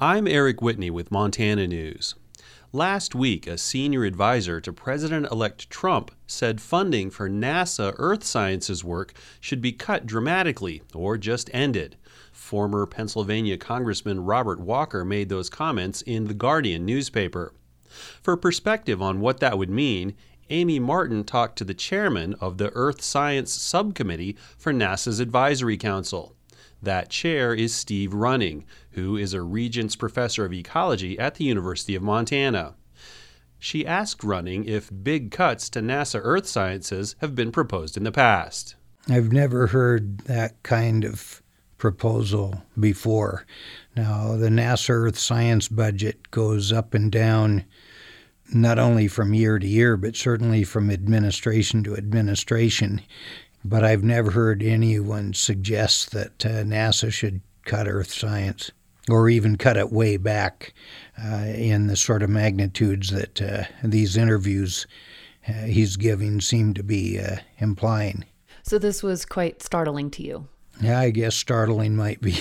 I'm Eric Whitney with Montana News. Last week, a senior advisor to President-elect Trump said funding for NASA Earth Sciences work should be cut dramatically or just ended. Former Pennsylvania Congressman Robert Walker made those comments in The Guardian newspaper. For perspective on what that would mean, Amy Martin talked to the chairman of the Earth Science Subcommittee for NASA's Advisory Council. That chair is Steve Running, who is a Regents Professor of Ecology at the University of Montana. She asked Running if big cuts to NASA Earth Sciences have been proposed in the past. I've never heard that kind of proposal before. Now, the NASA Earth Science budget goes up and down not only from year to year, but certainly from administration to administration. But I've never heard anyone suggest that NASA should cut Earth science or even cut it way back in the sort of magnitudes that these interviews he's giving seem to be implying. So this was quite startling to you? Yeah, I guess startling might be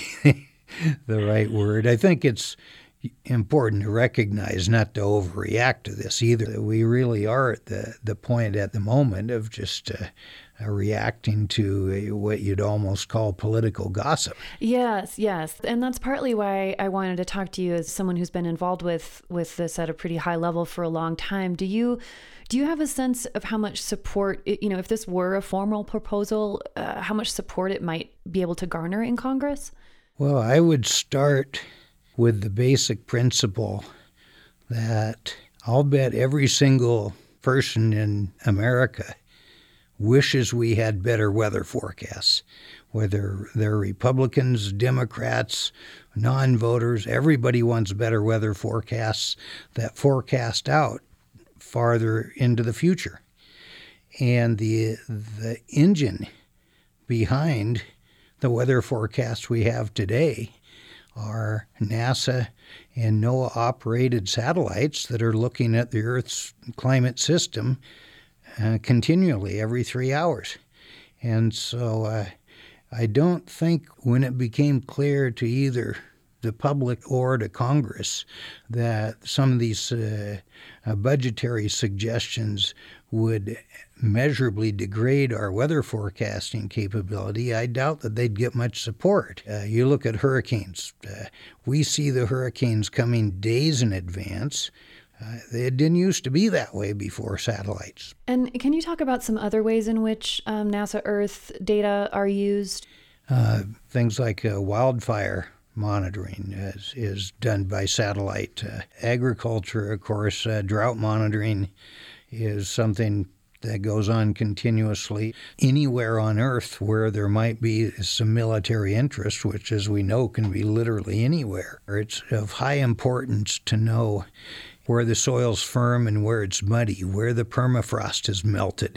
the right word. I think it's important to recognize, not to overreact to this either. We really are at the point at the moment of just reacting to what you'd almost call political gossip. Yes. And that's partly why I wanted to talk to you as someone who's been involved with this at a pretty high level for a long time. Do you have a sense of how much support, if this were a formal proposal, how much support it might be able to garner in Congress? Well, I would start with the basic principle that I'll bet every single person in America wishes we had better weather forecasts, whether they're Republicans, Democrats, non-voters. Everybody wants better weather forecasts that forecast out farther into the future. And the engine behind the weather forecasts we have today are NASA and NOAA-operated satellites that are looking at the Earth's climate system continually every 3 hours. And so I don't think when it became clear to either the public or to Congress that some of these budgetary suggestions would measurably degrade our weather forecasting capability, I doubt that they'd get much support. You look at hurricanes. We see the hurricanes coming days in advance. It didn't used to be that way before satellites. And can you talk about some other ways in which NASA Earth data are used? Things like wildfire monitoring is done by satellite. Agriculture, of course, drought monitoring is something that goes on continuously. Anywhere on Earth where there might be some military interest, which as we know can be literally anywhere, it's of high importance to know where the soil's firm and where it's muddy, where the permafrost has melted,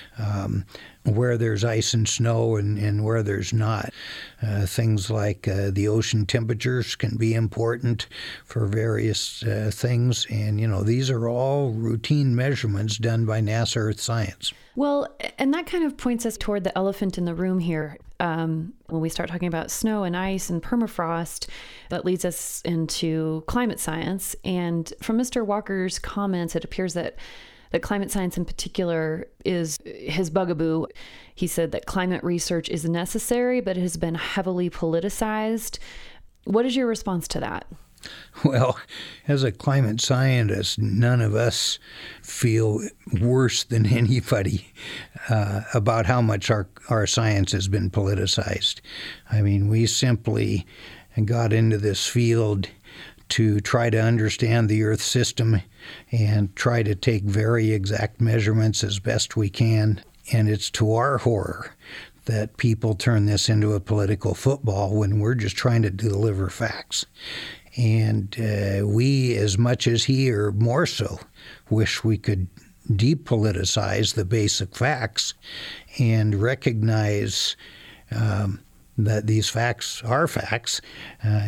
where there's ice and snow and where there's not. Things like the ocean temperatures can be important for various things. And, these are all routine measurements done by NASA Earth Science. Well, and that kind of points us toward the elephant in the room here. When we start talking about snow and ice and permafrost, that leads us into climate science. And from Mr. Walker's comments, it appears that climate science in particular is his bugaboo. He said that climate research is necessary, but it has been heavily politicized. What is your response to that? Well, as a climate scientist, none of us feel worse than anybody about how much our science has been politicized. I mean, we simply got into this field to try to understand the Earth system and try to take very exact measurements as best we can. And it's to our horror that people turn this into a political football when we're just trying to deliver facts. And we, as much as he or more so, wish we could depoliticize the basic facts and recognize that these facts are facts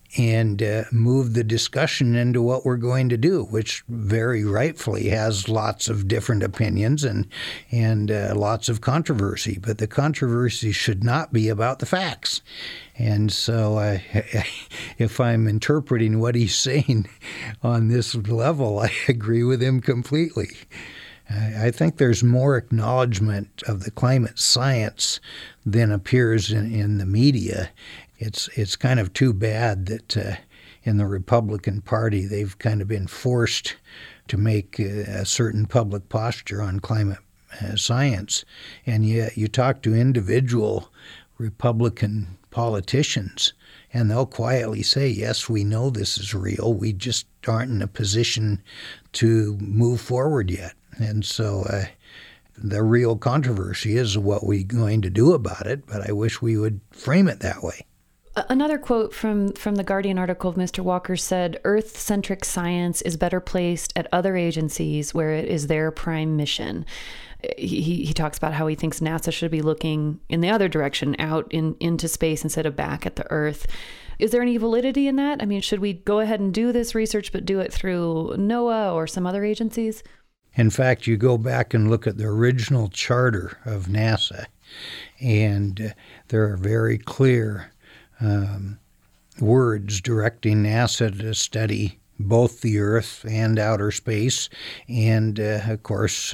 and move the discussion into what we're going to do, which very rightfully has lots of different opinions and lots of controversy. But the controversy should not be about the facts. And so if I'm interpreting what he's saying on this level, I agree with him completely. I think there's more acknowledgement of the climate science than appears in the media. It's kind of too bad that in the Republican Party they've kind of been forced to make a certain public posture on climate science. And yet you talk to individual Republican politicians and they'll quietly say, yes, we know this is real. We just aren't in a position to move forward yet. And so the real controversy is what we're going to do about it, but I wish we would frame it that way. Another quote from the Guardian article of Mr. Walker said, Earth-centric science is better placed at other agencies where it is their prime mission. He talks about how he thinks NASA should be looking in the other direction, out into space instead of back at the Earth. Is there any validity in that? I mean, should we go ahead and do this research, but do it through NOAA or some other agencies? In fact, you go back and look at the original charter of NASA, and there are very clear words directing NASA to study both the Earth and outer space, and of course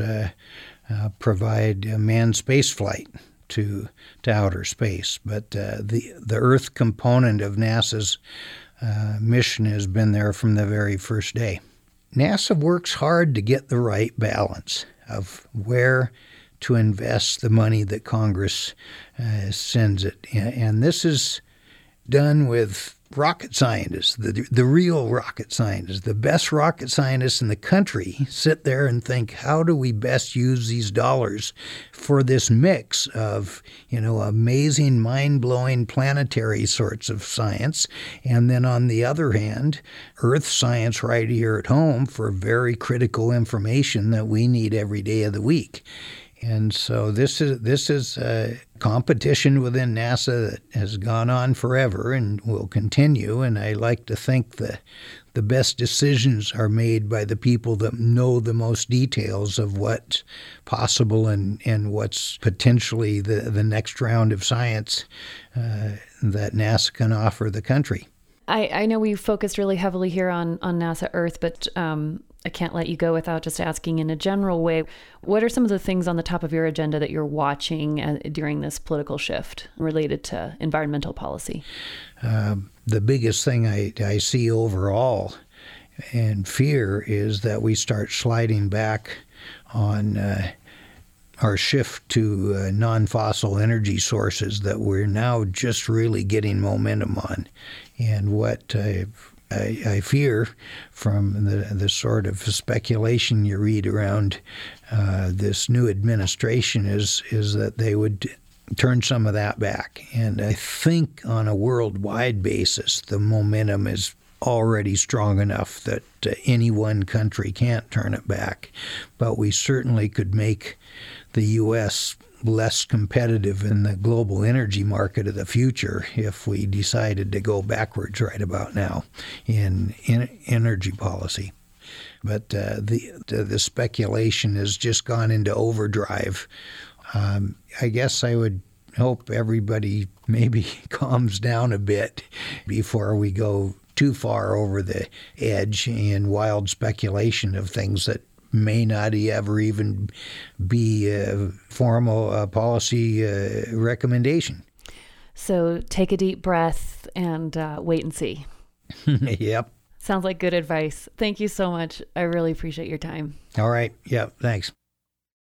provide manned space flight to outer space. But the Earth component of NASA's mission has been there from the very first day. NASA works hard to get the right balance of where to invest the money that Congress sends it, and this is done with rocket scientists, the real rocket scientists, the best rocket scientists in the country sit there and think, how do we best use these dollars for this mix of, amazing, mind-blowing planetary sorts of science, and then on the other hand, Earth science right here at home for very critical information that we need every day of the week. And so this is a competition within NASA that has gone on forever and will continue. And I like to think that the best decisions are made by the people that know the most details of what's possible and what's potentially the next round of science that NASA can offer the country. I know we focused really heavily here on NASA Earth, but I can't let you go without just asking in a general way, what are some of the things on the top of your agenda that you're watching during this political shift related to environmental policy? The biggest thing I see overall and fear is that we start sliding back on our shift to non-fossil energy sources that we're now just really getting momentum on. And what I fear from the sort of speculation you read around this new administration is that they would turn some of that back. And I think on a worldwide basis, the momentum is already strong enough that any one country can't turn it back. But we certainly could make the U.S. less competitive in the global energy market of the future if we decided to go backwards right about now in energy policy. But the speculation has just gone into overdrive. I guess I would hope everybody maybe calms down a bit before we go too far over the edge in wild speculation of things that may not ever even be a formal policy recommendation. So take a deep breath and wait and see. Yep. Sounds like good advice. Thank you so much. I really appreciate your time. All right. Yeah, thanks.